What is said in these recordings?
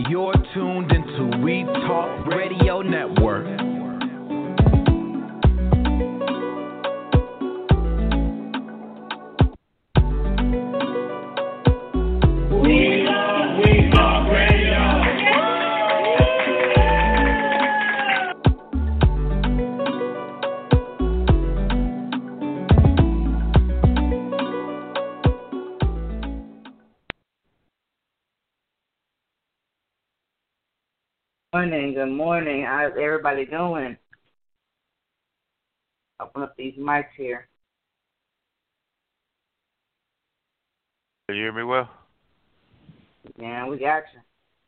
You're tuned into We Talk Radio Network. We Talk Radio. Good morning. How's everybody doing? Open up these mics here. Can you hear me well? Yeah, we got you.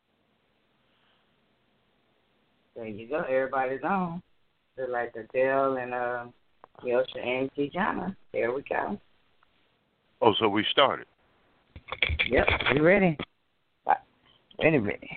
There you go. Everybody's on. Just like Adele and Yosha and Tijana. There we go. Oh, so we started. Yep, we ready. Ready.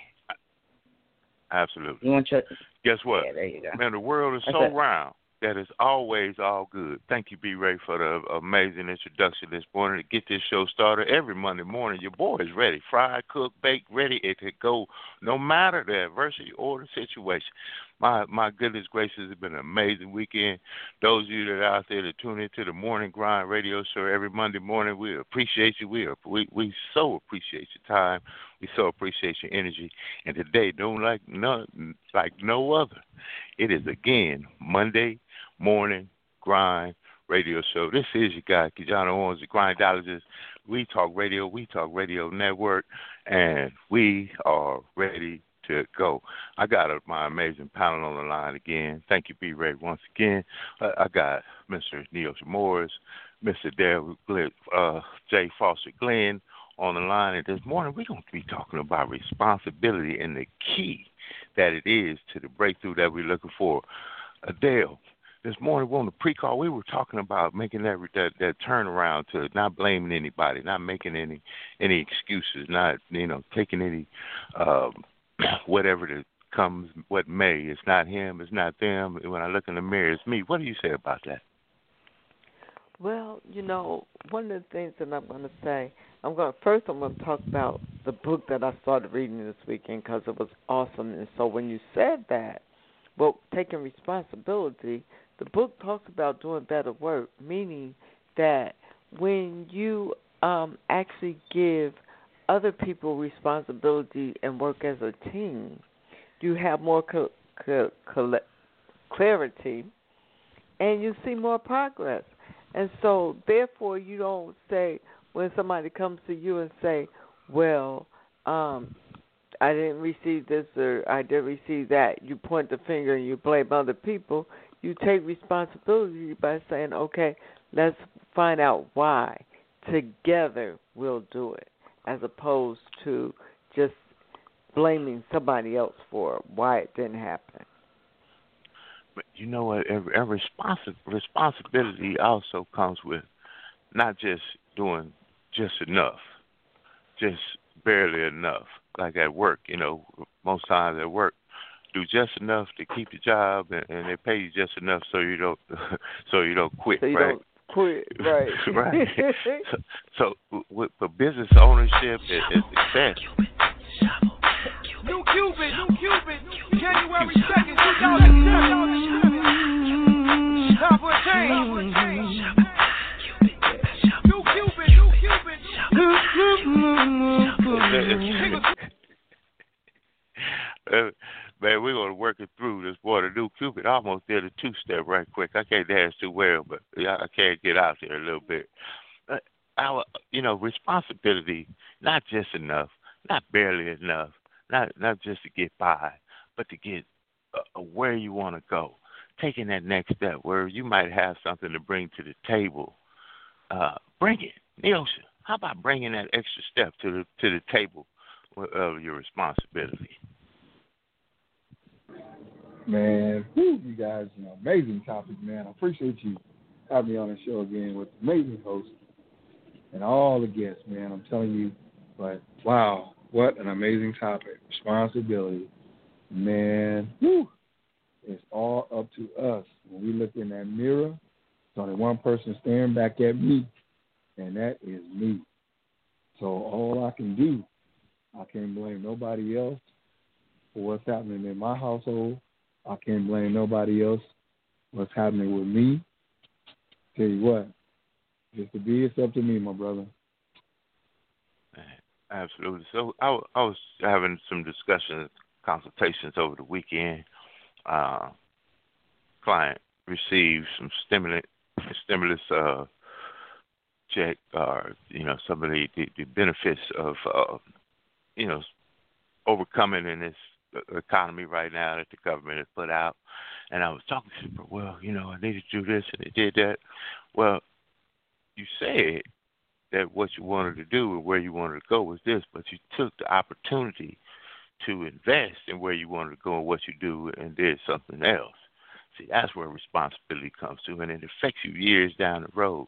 Absolutely. You want your... Guess what? Yeah, there you go. Man, the world is so round that it's always all good. Thank you, B. Ray, for the amazing introduction this morning to get this show started. Every Monday morning, your boy is ready. Fried, cooked, baked, ready to go, no matter the adversity or the situation. My goodness gracious, it's been an amazing weekend. Those of you that are out there that tune into the Morning Grind radio show every Monday morning, we appreciate you. We so appreciate your time. We so appreciate your energy. And today, like no other, it is again Monday Morning Grind radio show. This is your guy, Kijana Owens, the Grindologist. We Talk Radio, We Talk Radio Network, and we are ready to go. I got my amazing panel on the line again. Thank you, B. Ray, once again. I got Mr. Neosha Morris, Mr. Dale J. Foster Glenn on the line. And this morning we're going to be talking about responsibility and the key that it is to the breakthrough that we're looking for. Adele, this morning on the pre-call, we were talking about making that turnaround to not blaming anybody, not making any excuses, not taking any whatever that comes, what may. It's not him, it's not them. When I look in the mirror, it's me. What do you say about that? Well, one of the things that I'm going to say, I'm going to talk about the book that I started reading this weekend because it was awesome. And so when you said that, well, taking responsibility, the book talks about doing better work, meaning that when you actually give other people responsibility and work as a team, you have more clarity and you see more progress. And so, therefore, you don't say, when somebody comes to you and say, well, I didn't receive this or I didn't receive that, you point the finger and you blame other people. You take responsibility by saying, okay, let's find out why. Together we'll do it, as opposed to just blaming somebody else for why it didn't happen. But you know what? Every responsibility also comes with not just doing just enough, just barely enough. Like at work, most times at work, do just enough to keep the job, and they pay you just enough so you don't quit. So you right? don't quit, right? Right. So for business ownership and success. New Cupid, January 2nd, 2007. Time for a change. New Cupid. Man, we're going to work it through this boy. The New Cupid almost did a two-step right quick. I can't dance too well, but I can't get out there a little bit. Our, responsibility, not just enough, not barely enough, not just to get by, but to get where you want to go. Taking that next step where you might have something to bring to the table. Bring it. Neosha, how about bringing that extra step to the table of your responsibility? Man, you guys, amazing topic, man. I appreciate you having me on the show again with amazing hosts and all the guests, man. I'm telling you, but wow, what an amazing topic. Responsibility. Man, it's all up to us. When we look in that mirror, there's only one person staring back at me, and that is me. So all I can do, I can't blame nobody else. for what's happening in my household. I can't blame nobody else. What's happening with me? Tell you what, just to be, it's up to me, my brother. Absolutely. So I was having some discussions, consultations over the weekend. Client received some stimulus check, or some of the benefits of overcoming in this economy right now that the government has put out. And I was talking to them, well, I need to do this, and they did that. Well, you said that what you wanted to do and where you wanted to go was this, but you took the opportunity to invest in where you wanted to go and what you do and did something else. See, that's where responsibility comes to, and it affects you years down the road.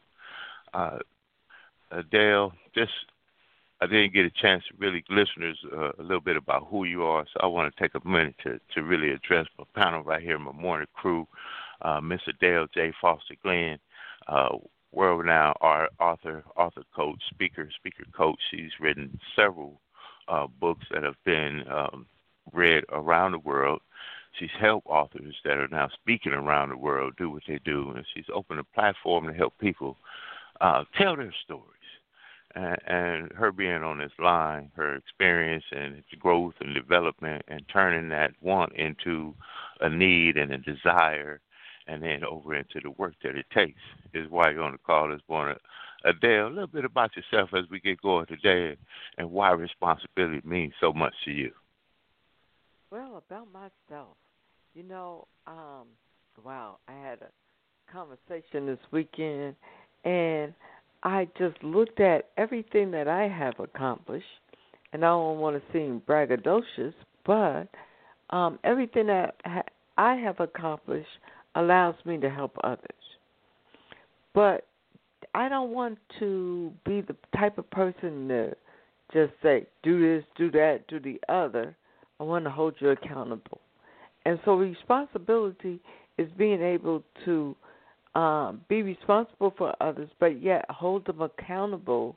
Dale, I didn't get a chance to really listeners a little bit about who you are, so I want to take a minute to really address my panel right here, my morning crew, Mr. Dale J. Foster Glenn, world-renowned author, coach, speaker coach. She's written several books that have been read around the world. She's helped authors that are now speaking around the world do what they do, and she's opened a platform to help people tell their stories. And her being on this line, her experience and its growth and development and turning that want into a need and a desire and then over into the work that it takes is why you're on the call this morning. Adele, a little bit about yourself as we get going today and why responsibility means so much to you. Well, about myself, wow, I had a conversation this weekend, and I just looked at everything that I have accomplished, and I don't want to seem braggadocious, but everything that I have accomplished allows me to help others. But I don't want to be the type of person to just say, do this, do that, do the other. I want to hold you accountable. And so responsibility is being able to be responsible for others, but yet hold them accountable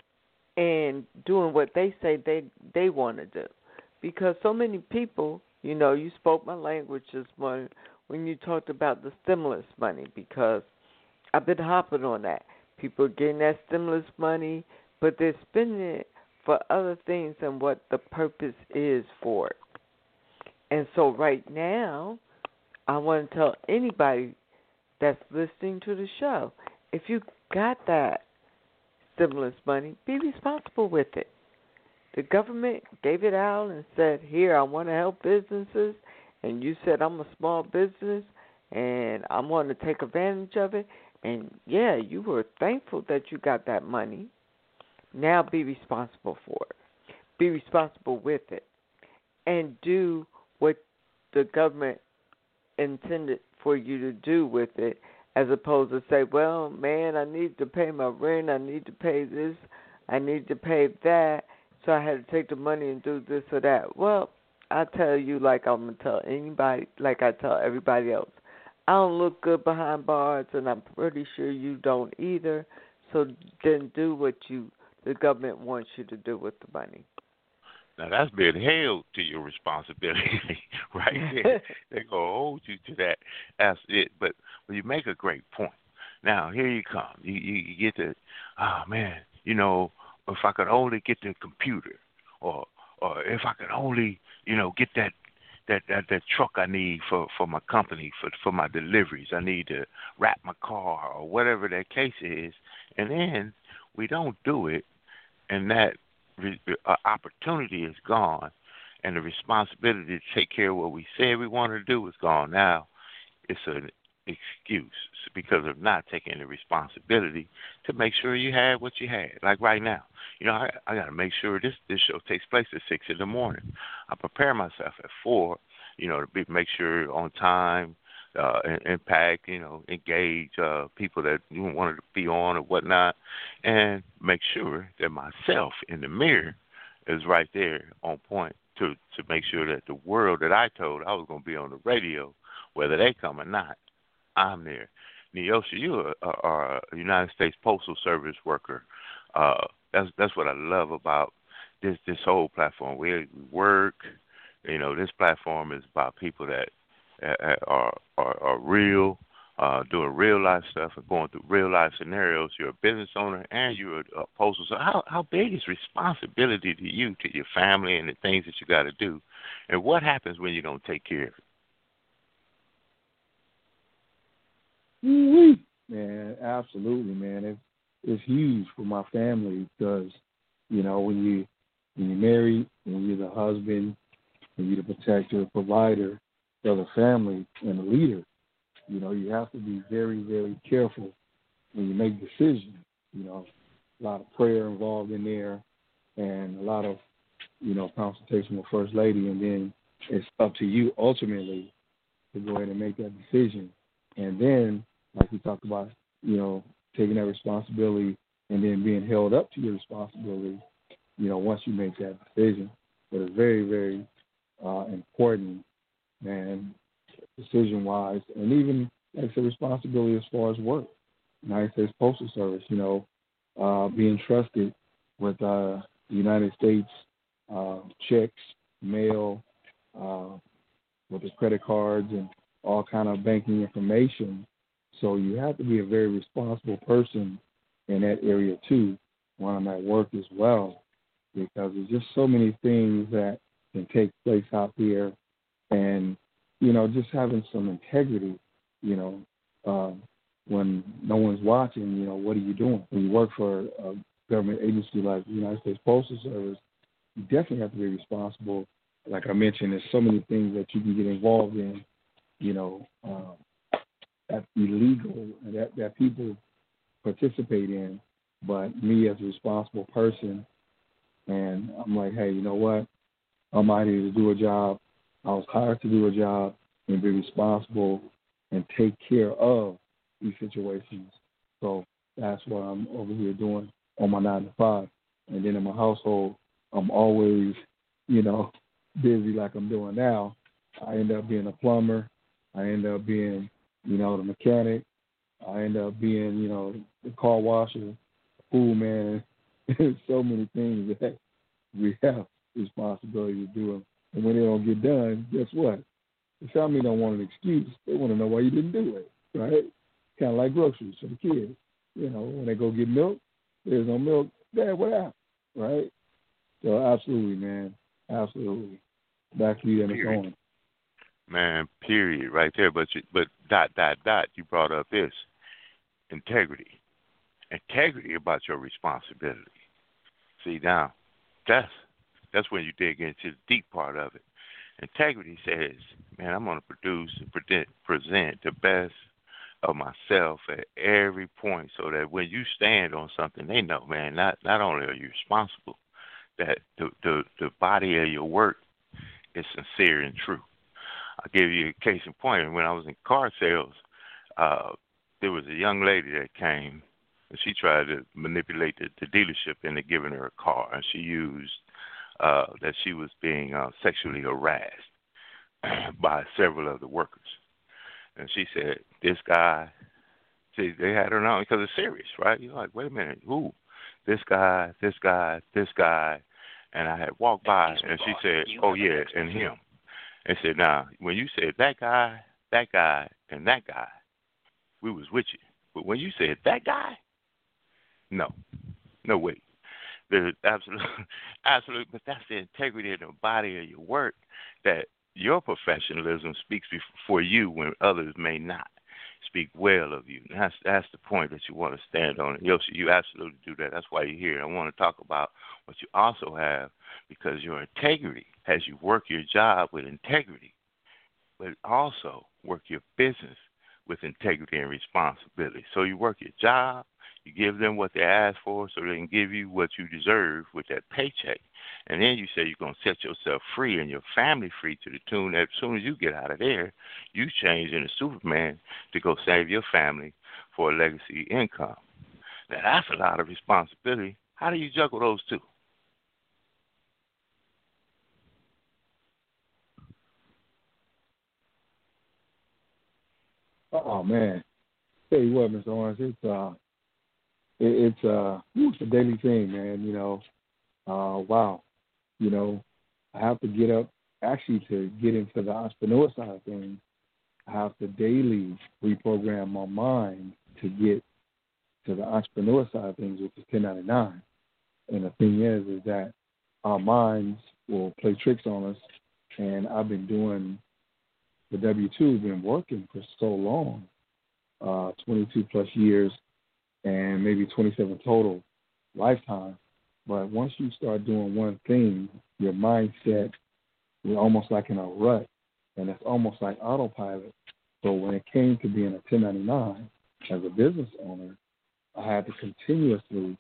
and doing what they say they want to do. Because so many people, you spoke my language this morning when you talked about the stimulus money, because I've been hopping on that. People are getting that stimulus money, but they're spending it for other things than what the purpose is for it. And so right now, I want to tell anybody that's listening to the show, if you got that stimulus money, be responsible with it. The government gave it out and said, here, I want to help businesses, and you said I'm a small business, and I want to take advantage of it, and, yeah, you were thankful that you got that money. Now be responsible for it. Be responsible with it, and do what the government intended for you to do with it, as opposed to say, well, man, I need to pay my rent, I need to pay this, I need to pay that, so I had to take the money and do this or that. Well, I tell you, like I'm going to tell anybody, like I tell everybody else, I don't look good behind bars, and I'm pretty sure you don't either, so then do what the government wants you to do with the money. Now, that's being held to your responsibility right there. They're going to hold you to that. That's it. But you make a great point. Now, here you come. You get to, oh, man, if I could only get the computer or if I could only, get that truck I need for my company, for my deliveries. I need to wrap my car or whatever that case is. And then we don't do it, and that opportunity is gone, and the responsibility to take care of what we said we wanted to do is gone. Now it's an excuse because of not taking the responsibility to make sure you had what you had. Like right now, I got to make sure this show takes place at 6 in the morning. I prepare myself at 4, to make sure on time, impact, engage people that wanted to be on or whatnot, and make sure that myself in the mirror is right there on point to make sure that the world that I told I was going to be on the radio, whether they come or not, I'm there. Neosha, you are a United States Postal Service worker. That's what I love about this whole platform. We work, You know, this platform is about people that are real, doing real life stuff and going through real life scenarios. You're a business owner and you're a postal. So how big is responsibility to you, to your family, and the things that you got to do? And what happens when you don't take care of it? Woo-wee. Man, absolutely, man. It's huge for my family because, you know, when you're married, when you're the husband, when you're the protector, provider of the family, and the leader, you know, you have to be very, very careful when you make decisions. You know, a lot of prayer involved in there, and a lot of, you know, consultation with First Lady, and then it's up to you ultimately to go ahead and make that decision. And then, like we talked about, you know, taking that responsibility and then being held up to your responsibility, you know, once you make that decision. But it's very, very important, man, decision-wise, and even, like I said, responsibility as far as work. United States Postal Service, you know, being trusted with the United States checks, mail, with the credit cards and all kind of banking information. So you have to be a very responsible person in that area too when I'm at work as well, because there's just so many things that can take place out there, and, you know, just having some integrity, you know, when no one's watching, you know, what are you doing? When you work for a government agency like the United States Postal Service, you definitely have to be responsible. Like I mentioned, there's so many things that you can get involved in, you know, that's illegal and that people participate in. But me as a responsible person, and I'm like, hey, you know what? I'm out here to do a job. I was hired to do a job and be responsible and take care of these situations. So that's what I'm over here doing on my 9 to 5. And then in my household, I'm always, you know, busy like I'm doing now. I end up being a plumber. I end up being, you know, the mechanic. I end up being, you know, the car washer, pool man. There's so many things that we have responsibility to do. And when they don't get done, guess what? The family don't want an excuse. They want to know why you didn't do it, right? Kind of like groceries for the kids. You know, when they go get milk, there's no milk. Dad, what happened, right? So absolutely, man. Absolutely. Back to you, Dennis Owen. Man, period, right there. But you brought up this integrity. Integrity about your responsibility. See, now that's when you dig into the deep part of it. Integrity says, man, I'm going to produce and present the best of myself at every point, so that when you stand on something, they know, man, not only are you responsible, that the body of your work is sincere and true. I'll give you a case in point. When I was in car sales, there was a young lady that came, and she tried to manipulate the dealership into giving her a car, and she used that she was being sexually harassed by several of the workers. And she said, this guy, see, they had her on because it's serious, right? You're like, wait a minute, who? This guy. And I had walked by, and she said, oh, yeah, and him. And said, now, when you said that guy, and that guy, we was with you. But when you said that guy, no way. There's absolute, but that's the integrity of the body of your work, that your professionalism speaks for you when others may not speak well of you. And that's the point that you want to stand on. And Yoshi, you absolutely do that. That's why you're here. I want to talk about what you also have, because your integrity has you work your job with integrity, but also work your business with integrity and responsibility. So you work your job, you give them what they ask for so they can give you what you deserve with that paycheck. And then you say you're going to set yourself free and your family free to the tune that as soon as you get out of there, you change into Superman to go save your family for a legacy income. Now, that's a lot of responsibility. How do you juggle those two? Oh, man. Tell you what, Mr. Owens, it's a daily thing, man. You know, wow. You know, I have to get up actually to get into the entrepreneur side of things, I have to daily reprogram my mind to get to the entrepreneur side of things, which is 1099. And the thing is that our minds will play tricks on us. And I've been doing the W-2, been working for so long, 22 plus years, and maybe 27 total lifetime. But once you start doing one thing, your mindset, you're almost like in a rut, and it's almost like autopilot. So when it came to being a 1099 as a business owner, I had to continuously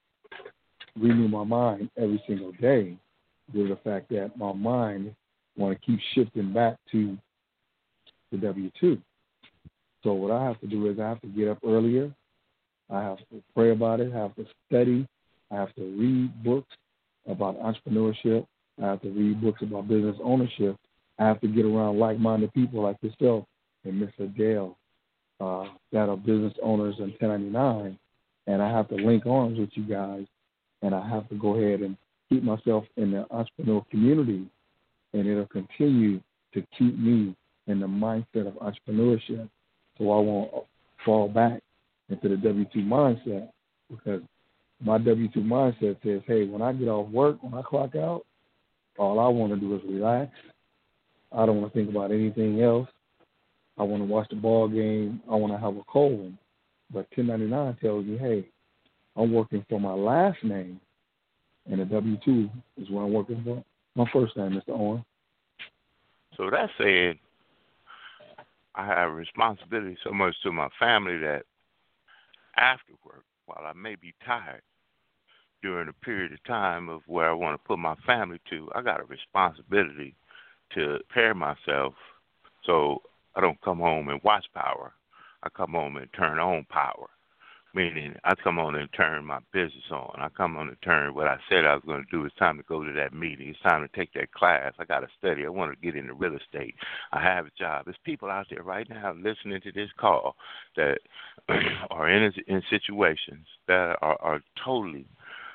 renew my mind every single day due to the fact that my mind want to keep shifting back to the W-2. So what I have to do is I have to get up earlier. I have to pray about it. I have to study. I have to read books about entrepreneurship. I have to read books about business ownership. I have to get around like-minded people like yourself and Miss Adele that are business owners in 1099, and I have to link arms with you guys, and I have to go ahead and keep myself in the entrepreneur community, and it'll continue to keep me in the mindset of entrepreneurship so I won't fall back into the W-2 mindset, because my W-2 mindset says, hey, when I get off work, when I clock out, all I want to do is relax. I don't want to think about anything else. I want to watch the ball game. I want to have a cold one. But 1099 tells me, hey, I'm working for my last name, and the W-2 is what I'm working for my first name, Mr. Owen. So that said, I have a responsibility so much to my family that after work, while I may be tired, during a period of time of where I want to put my family to, I got a responsibility to prepare myself so I don't come home and watch Power. I come home and turn on Power, meaning I come on and turn my business on. I come on and turn what I said I was going to do. It's time to go to that meeting. It's time to take that class. I got to study. I want to get into real estate. I have a job. There's people out there right now listening to this call that are in situations that are totally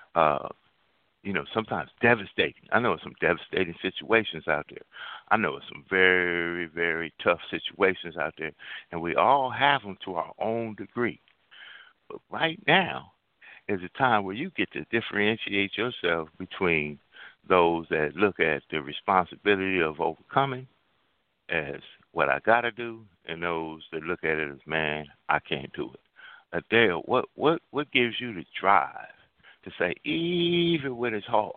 sometimes devastating. I know some devastating situations out there. I know some very, very tough situations out there, and we all have them to our own degree. But right now is a time where you get to differentiate yourself between those that look at the responsibility of overcoming as what I got to do, and those that look at it as, man, I can't do it. Adele, what gives you the drive to say, even when it's hard,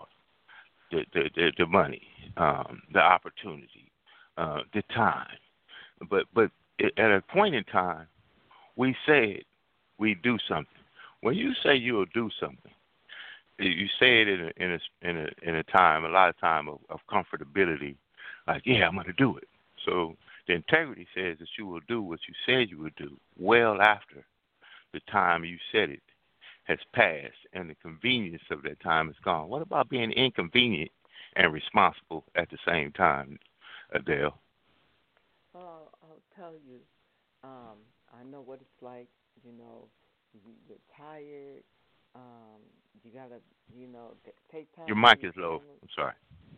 the money, the opportunity, the time. But at a point in time, we said we do something. When you say you'll do something, you say it in a time, a lot of time of comfortability, like, yeah, I'm going to do it. So the integrity says that you will do what you said you would do well after the time you said it has passed and the convenience of that time is gone. What about being inconvenient and responsible at the same time, Adele? Well, I'll tell you, I know what it's like. You're tired. You gotta, take time. Your mic is low. I'm sorry.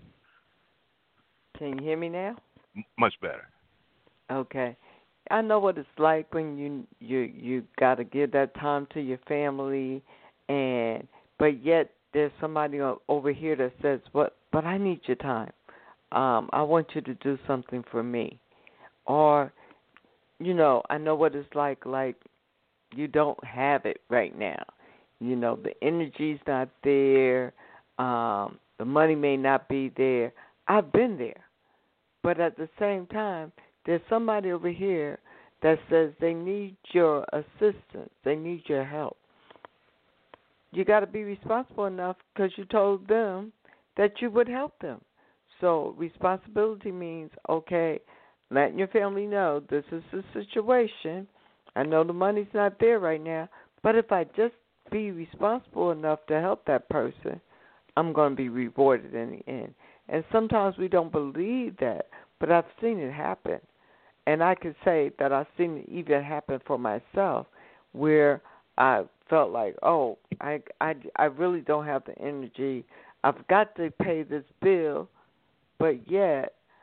Can you hear me now? Much better. Okay. I know what it's like when you got to give that time to your family, but yet there's somebody over here that says, "But I need your time. I want you to do something for me," or, I know what it's like. Like, you don't have it right now. The energy's not there. The money may not be there. I've been there, but at the same time, there's somebody over here that says they need your assistance. They need your help. You got to be responsible enough because you told them that you would help them. So responsibility means, okay, letting your family know this is the situation. I know the money's not there right now, but if I just be responsible enough to help that person, I'm going to be rewarded in the end. And sometimes we don't believe that, but I've seen it happen. And I can say that I've seen it even happen for myself, where I felt like, oh, I really don't have the energy. I've got to pay this bill, but yet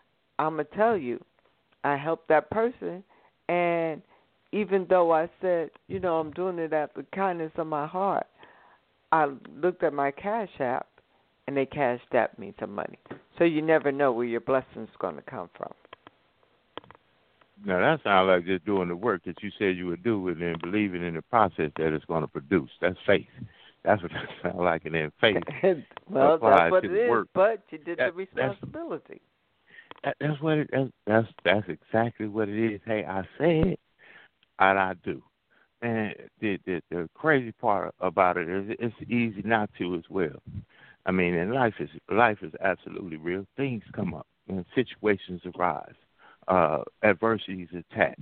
I'm going to tell you, I helped that person, and even though I said, I'm doing it out of the kindness of my heart, I looked at my Cash App, and they cashed at me some money. So you never know where your blessing's going to come from. Now, that sounds like just doing the work that you said you would do and then believing in the process that it's going to produce. That's faith. That's what that sounds like, and then faith. Well, that's what it is, work. But you did the responsibility. That's what that's exactly what it is. Hey, I said, and I do. And the crazy part about it is it's easy not to as well. I mean, and life is absolutely real. Things come up, and situations arise. Adversities attack.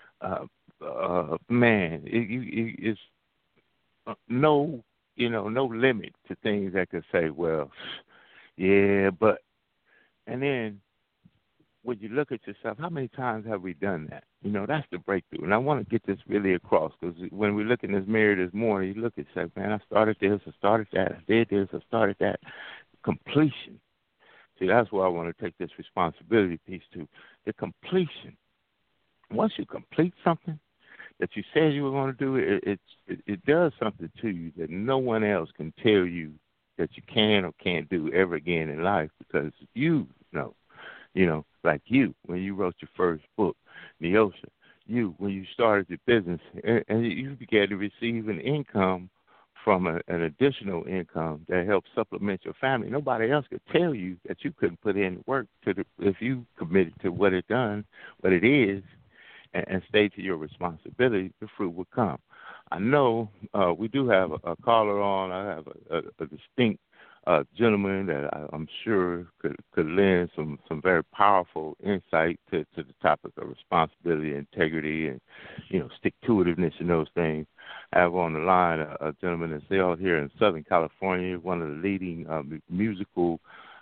Man, it's no limit to things that could say, well, yeah, but, and then when you look at yourself, how many times have we done that? That's the breakthrough. And I want to get this really across, because when we look in this mirror this morning, you look and say, man, I started this, I started that, I did this, I started that. Completion. See, that's where I want to take this responsibility piece to. The completion. Once you complete something that you said you were going to do, it does something to you that no one else can tell you that you can or can't do ever again in life, because you know, like you, when you wrote your first book, Neosha, you, when you started your business, and you began to receive an income from an additional income that helps supplement your family. Nobody else could tell you that you couldn't put in work if you committed to what it is, and stay to your responsibility. The fruit will come. I know we do have a caller on. I have a distinct gentleman that I'm sure could lend some very powerful insight to the topic of responsibility, integrity, and stick-to-itiveness and those things. I have on the line a gentleman that's out here in Southern California, one of the leading musical,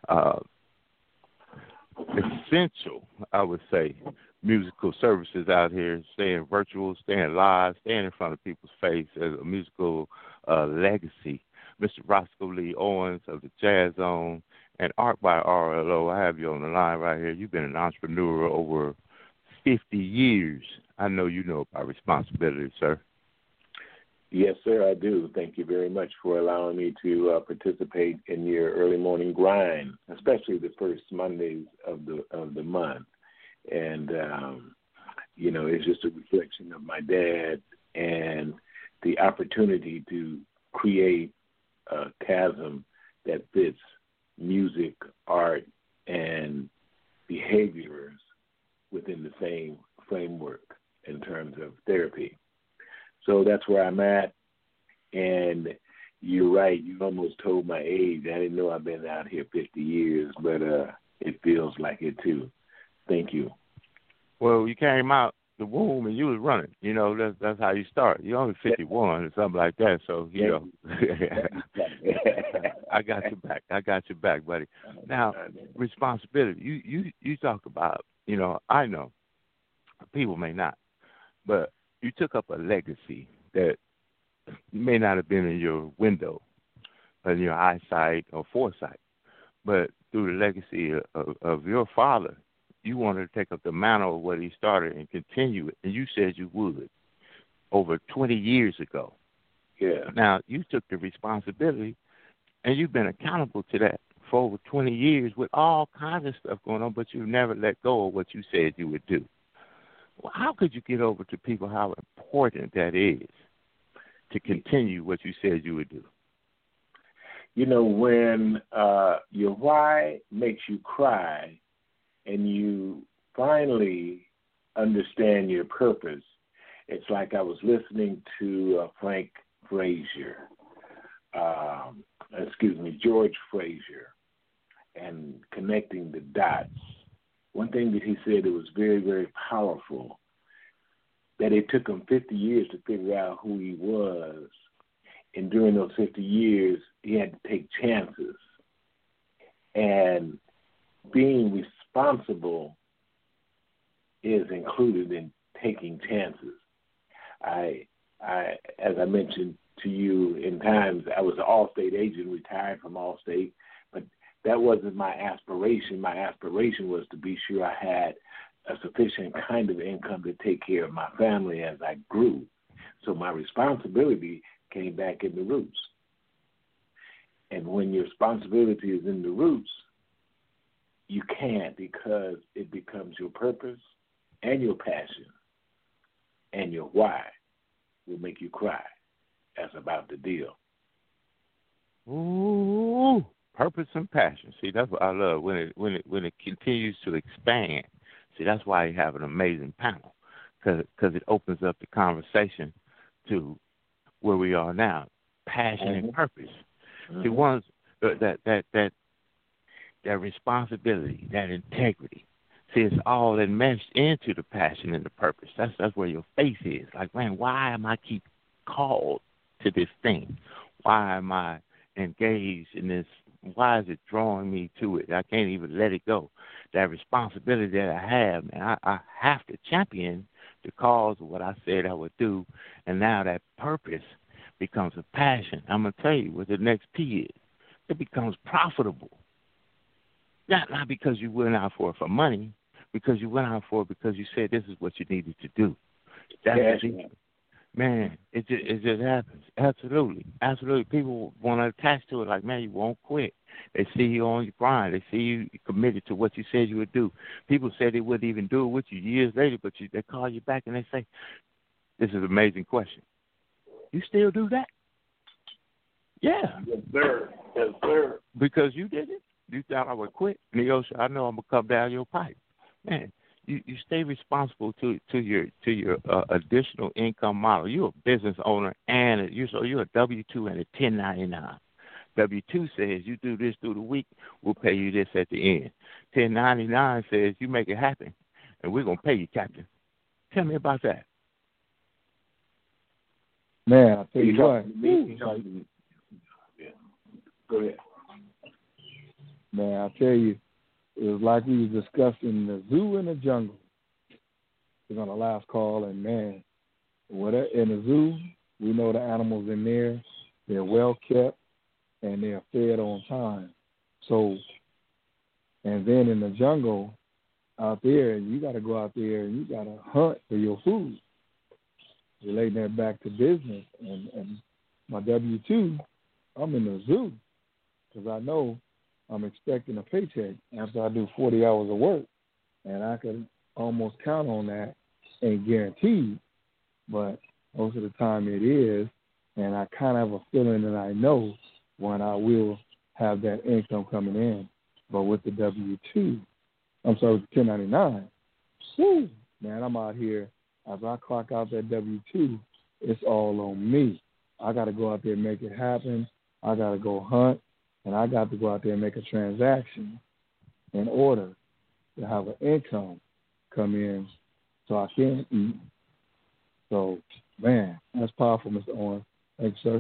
essential, I would say, musical services out here, staying virtual, staying live, staying in front of people's face as a musical legacy. Mr. Roscoe Lee Owens of the Jazz Zone and Art by RLO. I have you on the line right here. You've been an entrepreneur over 50 years. I know you know about responsibility, sir. Yes, sir, I do. Thank you very much for allowing me to participate in your early morning grind, especially the first Mondays of the month. And, it's just a reflection of my dad and the opportunity to create a chasm that fits music, art, and behaviors within the same framework in terms of therapy. So that's where I'm at. And you're right, you almost told my age. I didn't know I've been out here 50 years, but it feels like it too. Thank you. Well, you came out the womb and you was running. That's how you start. You're only 51 or something like that. So, I got your back, buddy. Now, responsibility. You talk about, I know people may not, but you took up a legacy that may not have been in your window, in your eyesight or foresight, but through the legacy of your father, you wanted to take up the mantle of what he started and continue it, and you said you would over 20 years ago. Yeah. Now, you took the responsibility, and you've been accountable to that for over 20 years with all kinds of stuff going on, but you've never let go of what you said you would do. Well, how could you get over to people how important that is to continue what you said you would do? When your why makes you cry and you finally understand your purpose, it's like I was listening to George Frazier, and connecting the dots. One thing that he said that was very, very powerful, that it took him 50 years to figure out who he was. And during those 50 years, he had to take chances. And being responsible is included in taking chances. As I mentioned to you in times, I was an Allstate agent, retired from Allstate, but That wasn't my aspiration. My aspiration was to be sure I had a sufficient kind of income to take care of my family as I grew. So my responsibility came back in the roots. And when your responsibility is in the roots, you can't, because it becomes your purpose and your passion and your why will make you cry. That's about the deal. Ooh, purpose and passion. See, that's what I love when it continues to expand. See, that's why you have an amazing panel, because it opens up the conversation to where we are now, passion and purpose. See, one's that responsibility, that integrity. See, it's all enmeshed into the passion and the purpose. That's where your faith is. Like, man, why am I keep called to this thing? Why am I engaged in this? Why is it drawing me to it? I can't even let it go. That responsibility that I have, man, I have to champion the cause of what I said I would do. And now that purpose becomes a passion. I'm going to tell you what the next P is. It becomes profitable. Not because you went out for it for money, because you went out for it because you said this is what you needed to do. That's man, it just happens. Absolutely. People want to attach to it like, man, you won't quit. They see you on your grind. They see you committed to what you said you would do. People said they wouldn't even do it with you years later, but they call you back and they say, this is an amazing question. You still do that? Yeah. Yes, sir. Yes, sir. Because you did it. You thought I would quit. Neosha, I know I'm going to come down your pipe. Man, you stay responsible to your additional income model. You're a business owner, and you're a W-2 and a 1099. W-2 says you do this through the week, we'll pay you this at the end. 1099 says you make it happen, and we're going to pay you, Captain. Tell me about that. Man, I tell you what. Go ahead. Man, I tell you, it was like we was discussing the zoo and the jungle. We're on the last call, and man, in the zoo, we know the animals in there, they're well kept, and they're fed on time. So, and then in the jungle, out there, you got to go out there and you got to hunt for your food. Relating that back to business, and my W-2, I'm in the zoo because I know I'm expecting a paycheck after I do 40 hours of work, and I can almost count on that, ain't guaranteed, but most of the time it is, and I kind of have a feeling that I know when I will have that income coming in. But with the W-2, with the 1099, whoo, man, I'm out here. As I clock out that W-2, it's all on me. I got to go out there and make it happen. I got to go hunt, and I got to go out there and make a transaction in order to have an income come in so I can eat. So, man, that's powerful, Mr. Owen. Thanks, sir.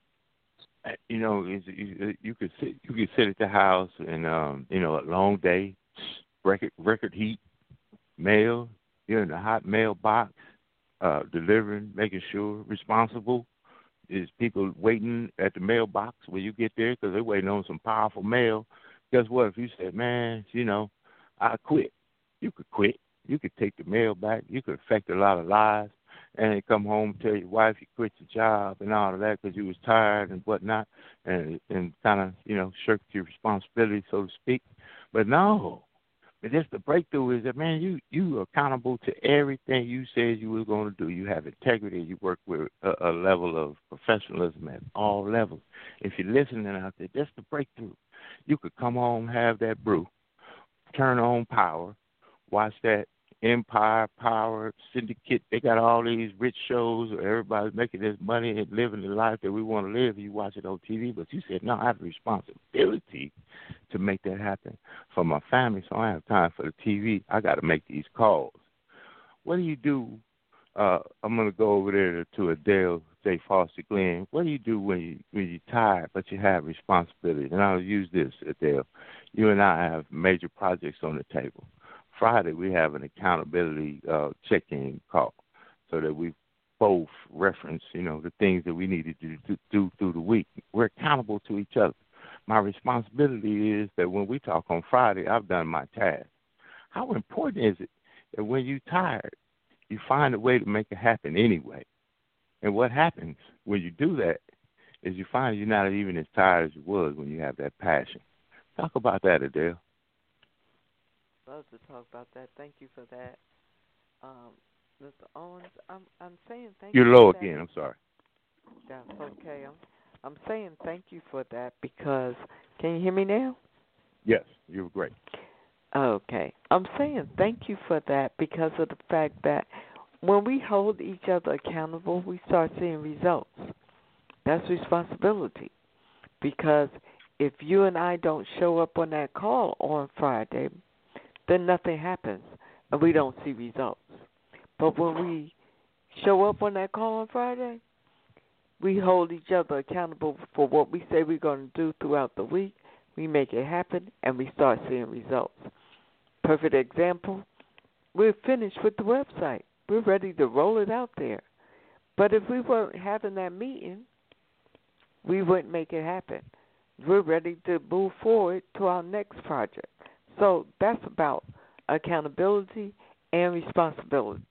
You know, you could sit at the house and a long day, record heat, mail. You're in the hot mailbox, delivering, making sure, responsible. Is people waiting at the mailbox when you get there because they're waiting on some powerful mail. Guess what? If you said, man, I quit, you could quit. You could take the mail back. You could affect a lot of lives. And then come home and tell your wife you quit your job and all of that because you was tired and whatnot and kind of, shirked your responsibility, so to speak. But no. But just the breakthrough is that, man, you are accountable to everything you said you were going to do. You have integrity. You work with a level of professionalism at all levels. If you're listening out there, that's the breakthrough. You could come home, have that brew, turn on power, watch that Empire, Power, Syndicate. They got all these rich shows where everybody's making this money and living the life that we want to live. You watch it on TV, but you said, no, I have a responsibility to make that happen for my family, so I don't have time for the TV. I got to make these calls. What do you do? I'm going to go over there to Adele J. Foster Glenn. What do you do when you're tired but you have responsibility? And I'll use this, Adele. You and I have major projects on the table. Friday, we have an accountability check-in call so that we both reference, the things that we needed to do through the week. We're accountable to each other. My responsibility is that when we talk on Friday, I've done my task. How important is it that when you're tired, you find a way to make it happen anyway? And what happens when you do that is you find you're not even as tired as you was when you have that passion. Talk about that, Adele. Love to talk about that. Thank you for that. Mr. Owens, I'm saying thank you. You're low for again. that. I'm sorry. That's okay. I'm saying thank you for that because, can you hear me now? Yes, you were great. Okay. I'm saying thank you for that because of the fact that when we hold each other accountable, we start seeing results. That's responsibility. Because if you and I don't show up on that call on Friday, then nothing happens and we don't see results. But when we show up on that call on Friday, we hold each other accountable for what we say we're going to do throughout the week. We make it happen, and we start seeing results. Perfect example, we're finished with the website. We're ready to roll it out there. But if we weren't having that meeting, we wouldn't make it happen. We're ready to move forward to our next project. So that's about accountability and responsibility.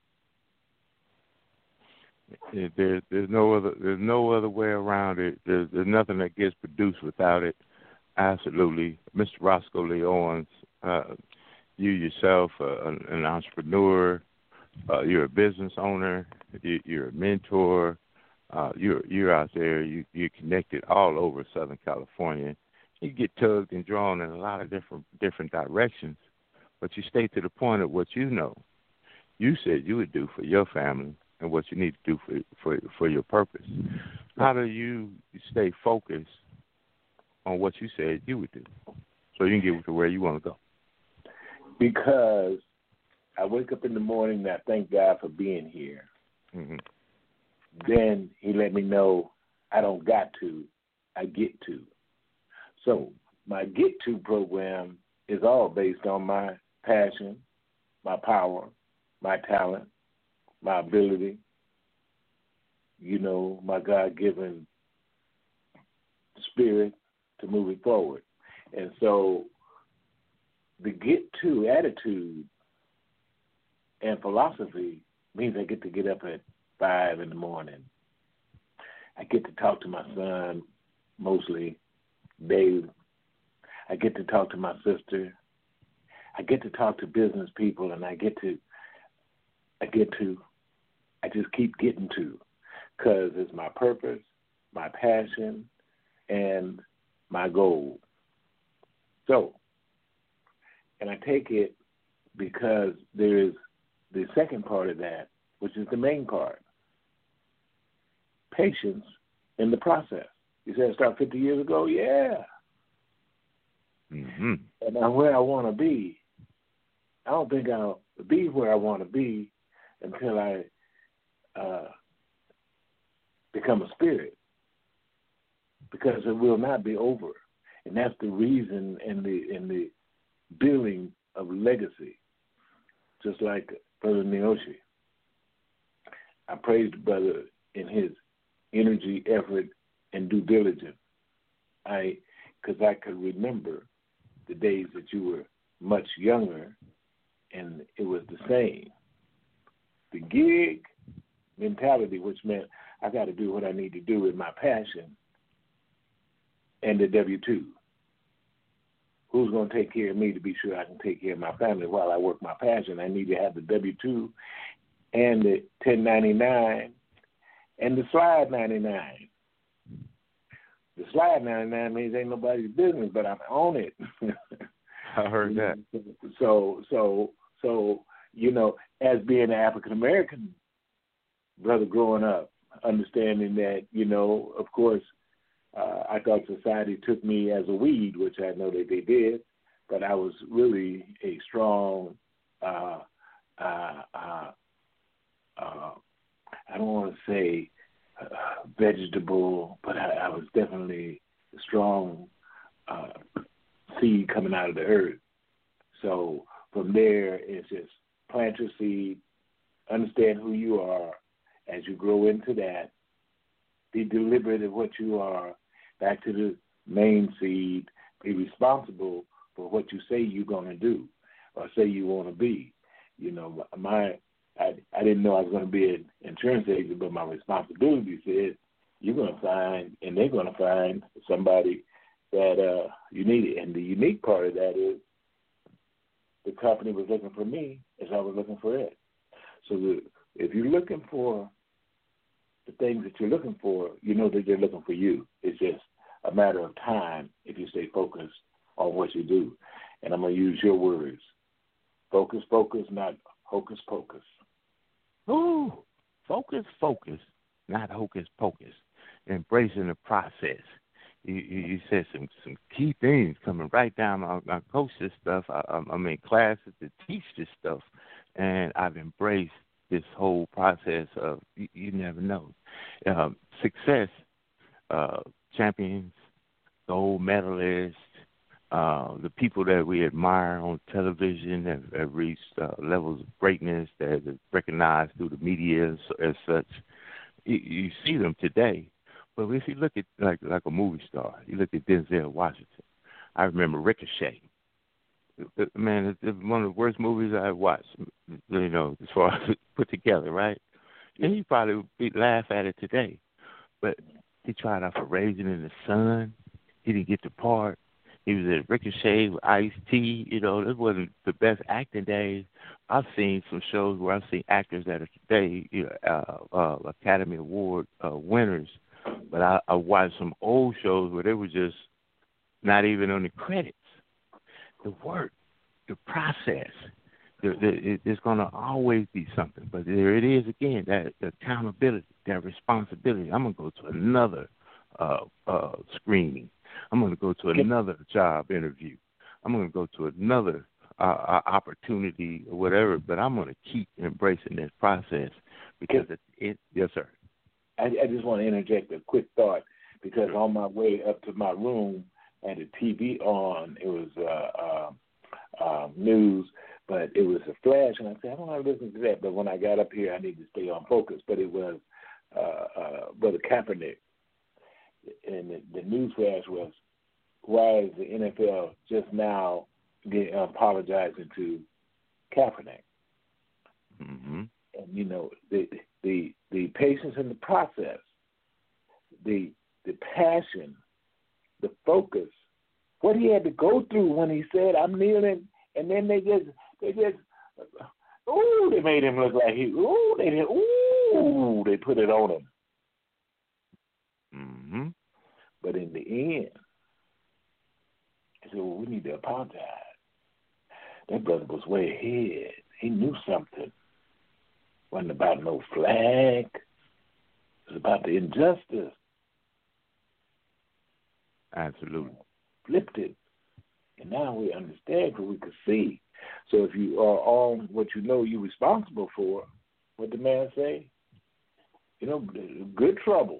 There's no other way around it. There's nothing that gets produced without it. Absolutely, Mr. Roscoe Lee Owens, you yourself, an entrepreneur, you're a business owner, you're a mentor, you're out there, you're connected all over Southern California. You get tugged and drawn in a lot of different directions, but you stay to the point of what you know. You said you would do for your family and what you need to do for your purpose. How do you stay focused on what you said you would do so you can get to where you want to go? Because I wake up in the morning and I thank God for being here. Mm-hmm. Then he let me know I don't got to, I get to. So my get to program is all based on my passion, my power, my talent, my ability, my God-given spirit to move it forward. And so the get-to attitude and philosophy means I get to get up at 5 in the morning. I get to talk to my son, mostly Dave. I get to talk to my sister. I get to talk to business people, and I just keep getting to, because it's my purpose, my passion, and my goal. So, and I take it because there is the second part of that, which is the main part. Patience in the process. You said start 50 years ago? Yeah. Mm-hmm. And I'm where I want to be. I don't think I'll be where I want to be until I become a spirit, because it will not be over. And that's the reason in the building of legacy, just like Brother Neoshi. I praised the brother in his energy, effort, and due diligence. Because I could remember the days that you were much younger, and it was the same. The gig mentality, which meant I got to do what I need to do with my passion, and the W-2. Who's going to take care of me to be sure I can take care of my family while I work my passion? I need to have the W-2 and the 1099 and the slide 99. The slide 99 means ain't nobody's business, but I'm on it. I heard that. So, as being an African-American brother growing up, understanding that, of course, I thought society took me as a weed, which I know that they did, but I was really a strong, I don't want to say vegetable, but I was definitely a strong seed coming out of the earth. So from there, it's just plant your seed, understand who you are as you grow into that, be deliberate of what you are, back to the main seed, be responsible for what you say you're going to do or say you want to be. You know, I didn't know I was going to be an insurance agent, but my responsibility said you're going to find, and they're going to find somebody that you need it. And the unique part of that is the company was looking for me as I was looking for it. So if you're looking for the things that you're looking for, you know that they're looking for you. It's just a matter of time if you stay focused on what you do. And I'm going to use your words. Focus, focus, not hocus pocus. Ooh, focus, not hocus pocus. Embracing the process. You said some key things coming right down. I coach this stuff. I'm in classes to teach this stuff, and I've embraced this whole process of you never know. Success, champions, gold medalists, the people that we admire on television have reached levels of greatness that is recognized through the media as such. You see them today. But if you look at like a movie star, you look at Denzel Washington. I remember Ricochet. Man, it's one of the worst movies I've watched, you know, as far as put together, right? And you probably would laugh at it today. But he tried out for Raisin in the Sun. He didn't get the part. He was at Ricochet with Ice-T. You know, this wasn't the best acting days. I've seen some shows where I've seen actors that are today, you know, Academy Award winners. But I watched some old shows where they were just not even on the credits. The work, the process, there's going to always be something. But there it is again, that accountability, that responsibility. I'm going to go to another screening. I'm going to go to another job interview. I'm going to go to another opportunity or whatever, but I'm going to keep embracing this process because yes, sir. I just want to interject a quick thought because on my way up to my room, I had the TV on. It was news, but it was a flash, and I said, I don't want to listen to that. But when I got up here, I need to stay on focus. But it was Brother Kaepernick, and the news flash was, why is the NFL just now apologizing to Kaepernick? Mm-hmm. And you know the patience in the process, the passion, the focus, what he had to go through when he said, I'm kneeling, and then they just they made him look like they put it on him. Mm-hmm. But in the end, he said, well, we need to apologize. That brother was way ahead. He knew something. Wasn't about no flag. It was about the injustice. Absolutely. Flipped it. And now we understand what we could see. So if you are on what you know you're responsible for, what the man say? You know, good trouble.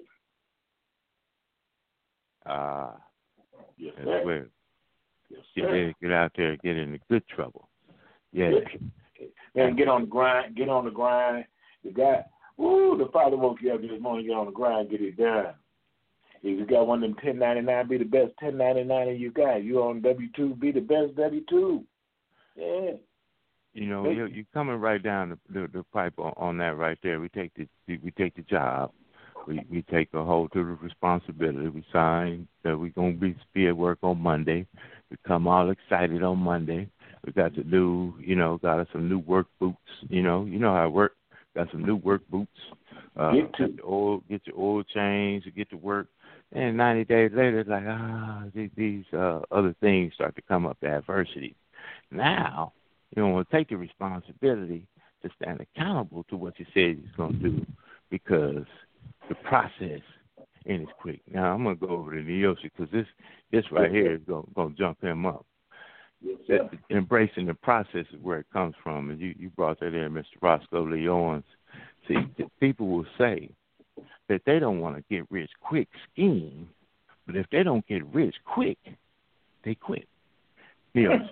Yes, sir. Well, yes, sir. Get out there and get into good trouble. Yeah. Man, get on the grind. Get on the grind. The guy, the father woke you up this morning, get on the grind, get it done. If you got one of them 1099, be the best 1099 you got. You on W-2, be the best W-2. Yeah. You know, you're coming right down the pipe on that right there. We take the job. We take a hold to the responsibility. We sign that we're going to be at work on Monday. We come all excited on Monday. We got the new, got us some new work boots. You know how it works. Got some new work boots. Get your oil change, get to work. And 90 days later, it's like, these other things start to come up, the adversity. Now, you want to take the responsibility to stand accountable to what you said you're going to do because the process ain't as quick. Now, I'm going to go over to Neosha because this right here is going to jump him up. Yes, embracing the process is where it comes from. And you brought that in, Mr. Roscoe Leons. See, people will say that they don't want to get rich quick scheme, but if they don't get rich quick, they quit. Neosha,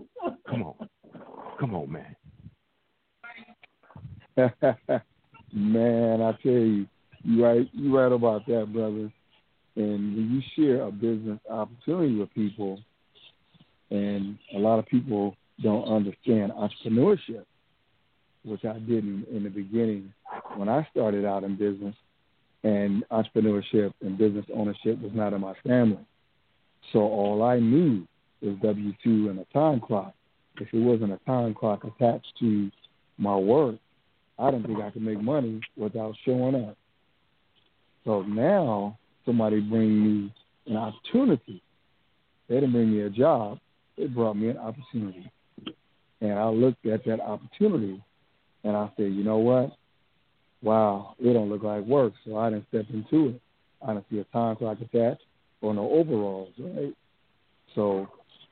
come on, man. Man, I tell you, you right about that, brother. And when you share a business opportunity with people, and a lot of people don't understand entrepreneurship, which I didn't in the beginning when I started out in business, and entrepreneurship and business ownership was not in my family. So all I knew was W-2 and a time clock. If it wasn't a time clock attached to my work, I didn't think I could make money without showing up. So now somebody bring me an opportunity. They didn't bring me a job. They brought me an opportunity. And I looked at that opportunity, and I said, you know what? Wow, it don't look like work, so I didn't step into it. I didn't see a time clock attached or no overalls, right? So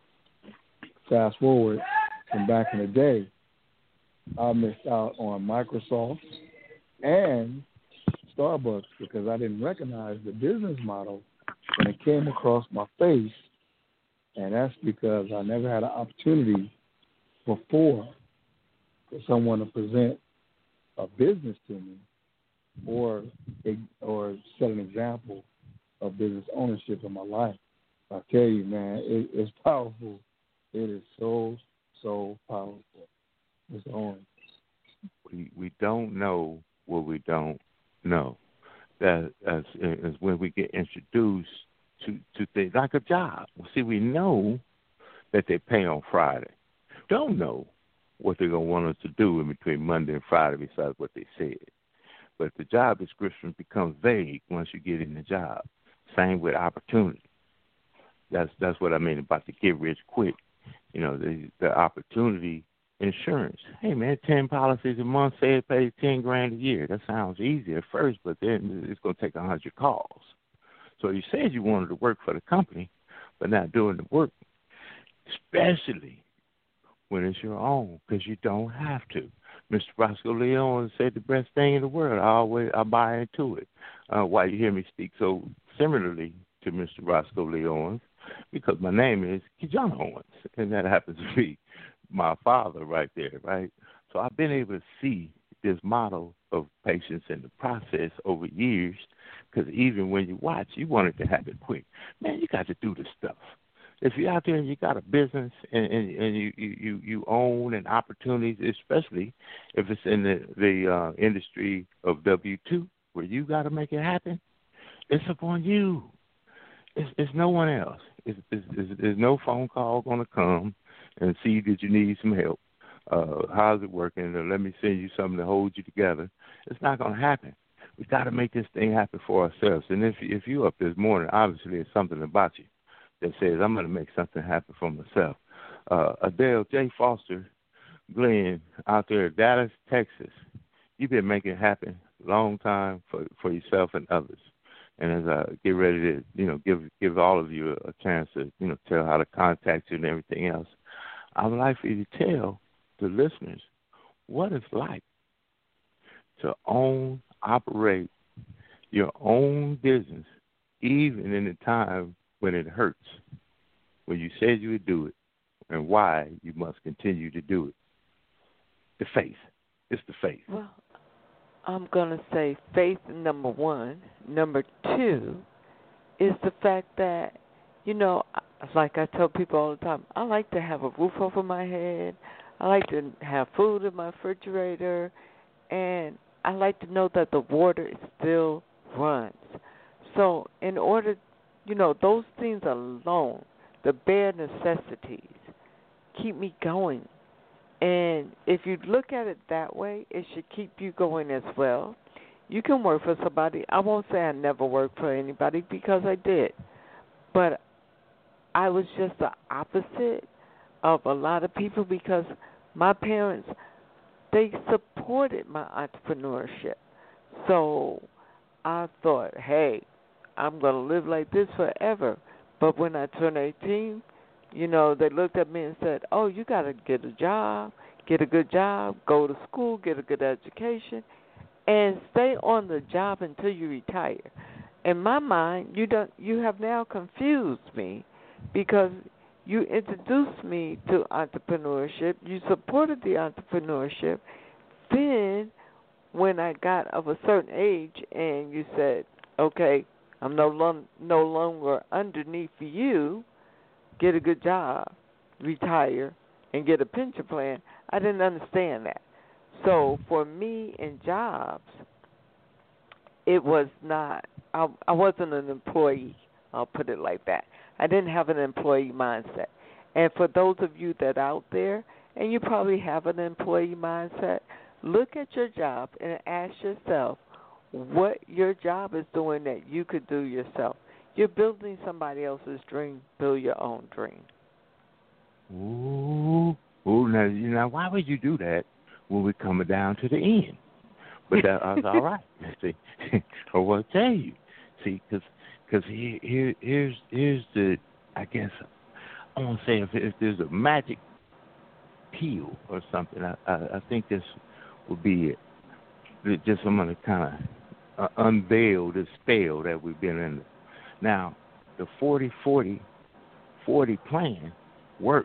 fast forward from back in the day, I missed out on Microsoft and Starbucks because I didn't recognize the business model when it came across my face, and that's because I never had an opportunity before for someone to present a business to me or set an example of business ownership in my life. I tell you, man, it's powerful. It is so, so powerful. It's on. We don't know what we don't know. That is when we get introduced to things like a job. See, we know that they pay on Friday. Don't know what they're going to want us to do in between Monday and Friday besides what they said. But the job description becomes vague once you get in the job. Same with opportunity. That's what I mean about the get rich quick. You know, the opportunity insurance. Hey, man, 10 policies a month, say it pays $10,000 a year. That sounds easy at first, but then it's going to take 100 calls. So you said you wanted to work for the company, but not doing the work, especially when it's your own, because you don't have to. Mr. Roscoe Leon said the best thing in the world. I buy into it. Why you hear me speak so similarly to Mr. Roscoe Leon, because my name is Kijana Owens, and that happens to be my father right there, right? So I've been able to see this model of patience in the process over years, because even when you watch, you want it to happen quick. Man, you got to do this stuff. If you're out there and you got a business and you own an opportunities, especially if it's in the industry of W-2, where you got to make it happen, it's upon you. It's no one else. There's no phone call going to come and see that you need some help. How's it working? Or let me send you something to hold you together. It's not going to happen. We got to make this thing happen for ourselves. And if you're up this morning, obviously it's something about you that says, I'm going to make something happen for myself. Adele J. Foster Glenn out there in Dallas, Texas, you've been making it happen a long time for yourself and others. And as I get ready to, give all of you a chance to, tell how to contact you and everything else, I would like for you to tell the listeners what it's like to own, operate your own business, even in the time when it hurts, when you said you would do it, and why you must continue to do it. The faith. It's the faith. Well, I'm going to say faith, number one. Number two is the fact that, like I tell people all the time, I like to have a roof over my head. I like to have food in my refrigerator. And I like to know that the water still runs. So in order, those things alone, the bare necessities, keep me going. And if you look at it that way, it should keep you going as well. You can work for somebody. I won't say I never worked for anybody because I did. But I was just the opposite of a lot of people because my parents, they supported my entrepreneurship. So I thought, hey, I'm going to live like this forever. But when I turned 18, they looked at me and said, oh, you got to get a job, get a good job, go to school, get a good education, and stay on the job until you retire. In my mind, you have now confused me because you introduced me to entrepreneurship. You supported the entrepreneurship. Then when I got of a certain age and you said, okay, I'm no longer underneath you. Get a good job, retire, and get a pension plan. I didn't understand that. So for me in jobs, it was not, I wasn't an employee. I'll put it like that. I didn't have an employee mindset. And for those of you that are out there, and you probably have an employee mindset, look at your job and ask yourself what your job is doing that you could do yourself. You're building somebody else's dream. Build your own dream. Ooh, now, why would you do that when we're coming down to the end? But that's all right. See, I will tell you. See, because here's the, I guess, I want to say if there's a magic pill or something, I think this would be it. Just I'm going to kind of unveil the spell that we've been in. Now, the 40-40-40 plan worked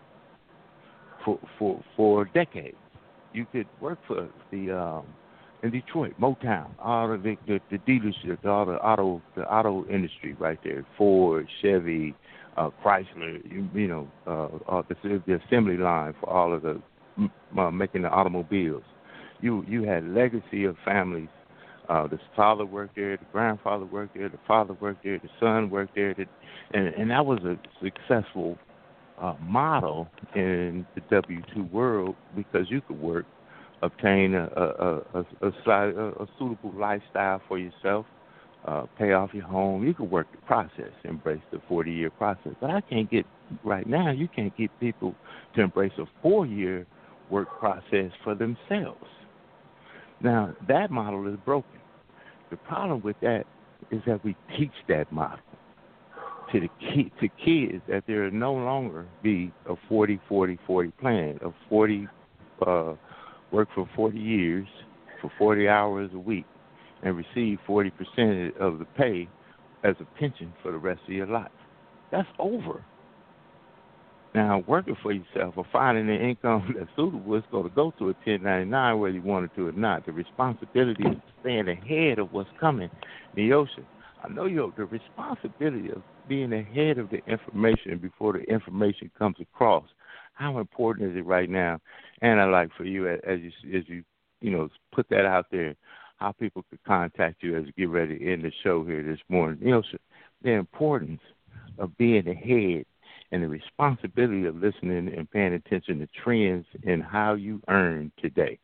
for decades. You could work for the in Detroit, Motown, all of the dealerships, all the auto industry right there, Ford, Chevy, Chrysler, all the assembly line for all of the making the automobiles. You had legacy of families. The father worked there, the grandfather worked there, the father worked there, the son worked there, and that was a successful model in the W-2 world because you could work, obtain a suitable lifestyle for yourself, pay off your home. You could work the process, embrace the 40-year process. But I can't get, right now, you can't get people to embrace a 4-year work process for themselves. Now, that model is broken. The problem with that is that we teach that model to kids that there will no longer be a 40-40-40 plan, a 40 work for 40 years for 40 hours a week and receive 40% of the pay as a pension for the rest of your life. That's over. Now, working for yourself or finding an income that's suitable is going to go to a 1099 whether you want it to or not. The responsibility is staying ahead of what's coming in the ocean. I know the responsibility of being ahead of the information before the information comes across. How important is it right now? And I'd like for you, as you put that out there, how people could contact you as we get ready to end the show here this morning. The importance of being ahead and the responsibility of listening and paying attention to trends in how you earn today.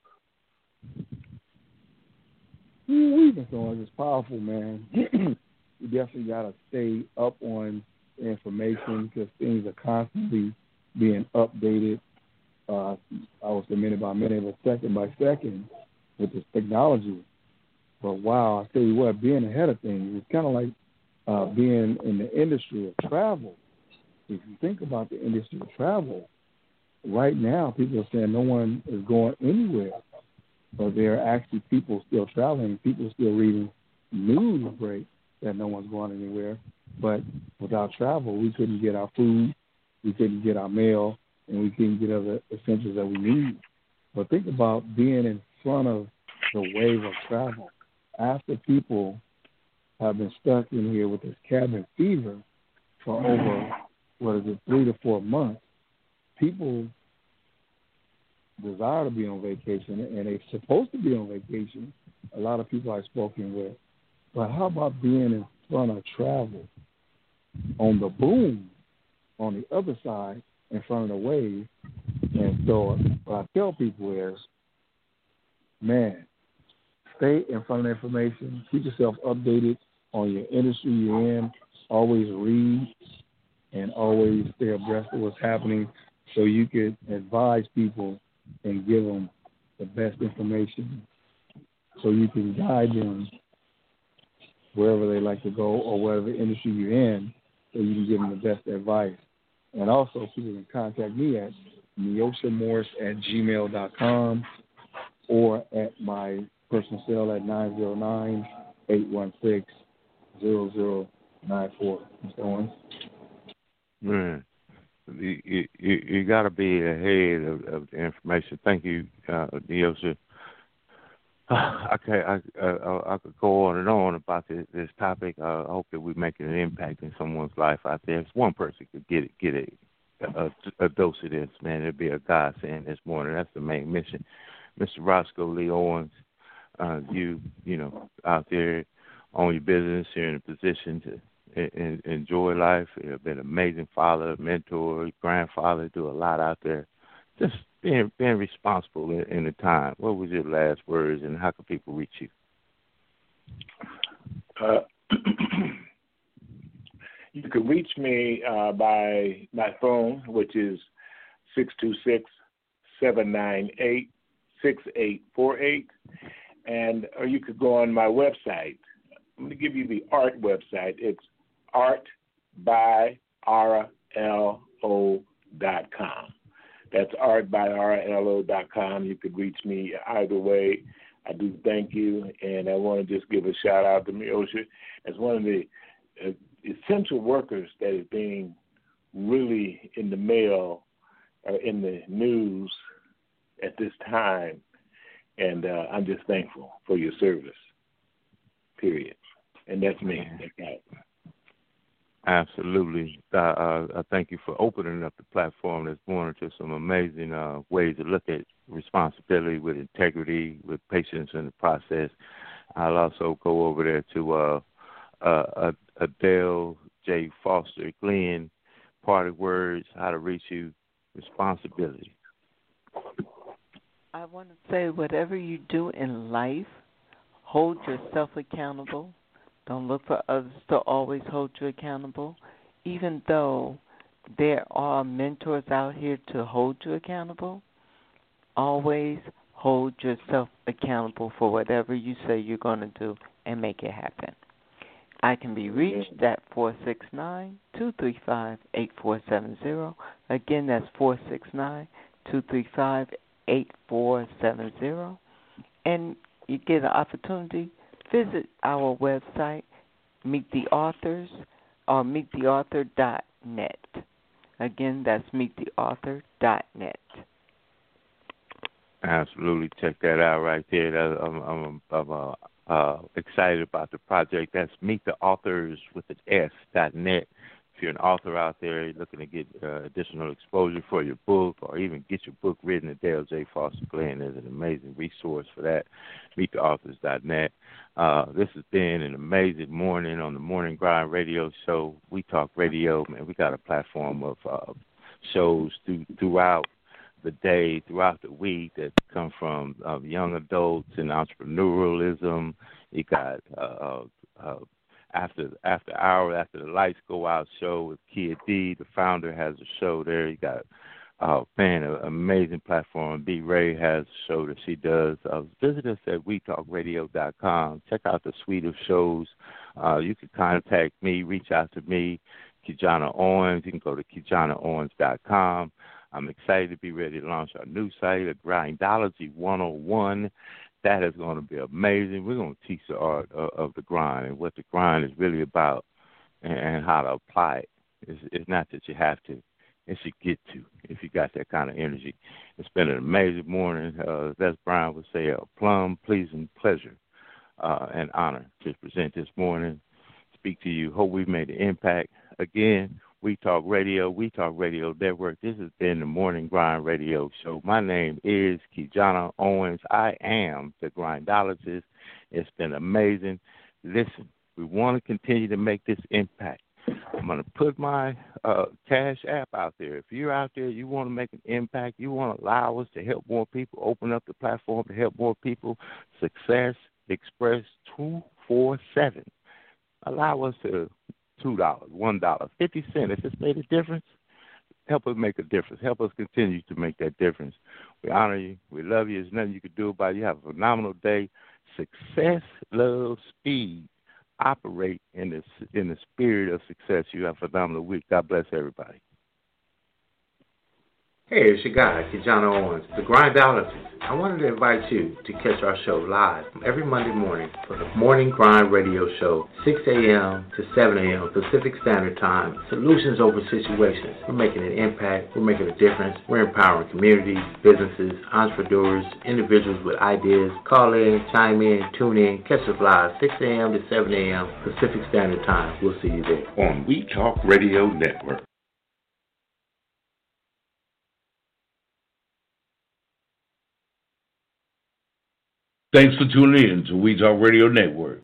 That's always powerful, man. You definitely got to stay up on the information because things are constantly being updated. I would say minute by minute, but second by second with this technology. But wow, I tell you what, being ahead of things, it's kind of like being in the industry of travel. If you think about the industry of travel, right now people are saying no one is going anywhere. But there are actually people still traveling, people still reading news break that no one's going anywhere. But without travel, we couldn't get our food, we couldn't get our mail, and we couldn't get other essentials that we need. But think about being in front of the wave of travel. After people have been stuck in here with this cabin fever for over, 3 to 4 months, people desire to be on vacation, and they're supposed to be on vacation, a lot of people I've spoken with. But how about being in front of travel on the boom, on the other side, in front of the wave? And so what I tell people is, man, stay in front of the information, keep yourself updated on your industry you're in, always read, and always stay abreast of what's happening so you can advise people and give them the best information so you can guide them wherever they like to go or whatever industry you're in so you can give them the best advice. And also people can contact me at neoshamorris@gmail.com or at my personal cell at 909-816-0094. Mr. Owens. Man, you got to be ahead of the information. Thank you, Neosha. I could go on and on about this topic. I hope that we're making an impact in someone's life out there. If one person could get a dose of this, man, it'd be a godsend this morning. That's the main mission. Mr. Roscoe Lee Owens, you know, out there on your business, you're in a position to enjoy life. You've been an amazing father, mentor, grandfather, do a lot out there. Just being responsible in the time. What was your last words, and how can people reach you? You can reach me by my phone, which is 626-798-6848, and or you could go on my website. I'm going to give you the art website. It's artbyrlo.com. That's artbyrlo.com. You could reach me either way. I do thank you, and I want to just give a shout-out to Miosha as one of the essential workers that is being really in the mail or in the news at this time, and I'm just thankful for your service, period. And that's me. That's that. Absolutely. I thank you for opening up the platform this morning to some amazing ways to look at responsibility with integrity, with patience in the process. I'll also go over there to Adele J. Foster Glenn, party words, how to reach you, responsibility. I want to say whatever you do in life, hold yourself accountable. Don't look for others to always hold you accountable, even though there are mentors out here to hold you accountable. Always hold yourself accountable for whatever you say you're going to do and make it happen. I can be reached at 469-235-8470. Again, that's 469-235-8470. And you get an opportunity, visit our website, Meet the Authors, or meettheauthor.net. Again, that's meettheauthor.net. Absolutely. Check that out right there. I'm excited about the project. That's meettheauthors with an S.net. If you're an author out there looking to get additional exposure for your book or even get your book written, Adele J. Foster Glenn is an amazing resource for that. Meettheauthors.net. This has been an amazing morning on the Morning Grind Radio Show. We Talk Radio, man. We got a platform of shows throughout the day, throughout the week that come from young adults and entrepreneurialism. You got after hour, after the lights go out show with Kia D. The founder has a show there. You got an amazing platform. B. Ray has a show that she does. Visit us at WeTalkRadio.com. Check out the suite of shows. You can contact me, reach out to me, Kijana Owens. You can go to KijanaOwens.com. I'm excited to be ready to launch our new site, a Grindology 101. That is going to be amazing. We're going to teach the art of the grind and what the grind is really about and how to apply it. It's not that you have to. It's you get to if you got that kind of energy. It's been an amazing morning. As Brian would say, a plum, pleasing pleasure and honor to present this morning, speak to you. Hope we've made an impact. Again, We Talk Radio Network. This has been the Morning Grind Radio Show. My name is Kijana Owens. I am the Grindologist. It's been amazing. Listen, we want to continue to make this impact. I'm going to put my Cash App out there. If you're out there, you want to make an impact, you want to allow us to help more people, open up the platform to help more people, Success Express 247. Allow us to $2, $1, 50 cents. If it's made a difference, help us make a difference. Help us continue to make that difference. We honor you. We love you. There's nothing you can do about it. You have a phenomenal day. Success, love, speed. Operate in the spirit of success. You have a phenomenal week. God bless everybody. Hey, it's your guy, Kijana Owens, the Grindologist. I wanted to invite you to catch our show live every Monday morning for the Morning Grind Radio Show, 6 a.m. to 7 a.m. Pacific Standard Time. Solutions over situations. We're making an impact. We're making a difference. We're empowering communities, businesses, entrepreneurs, individuals with ideas. Call in, chime in, tune in, catch us live, 6 a.m. to 7 a.m. Pacific Standard Time. We'll see you there. On We Talk Radio Network. Thanks for tuning in to We Talk Radio Network.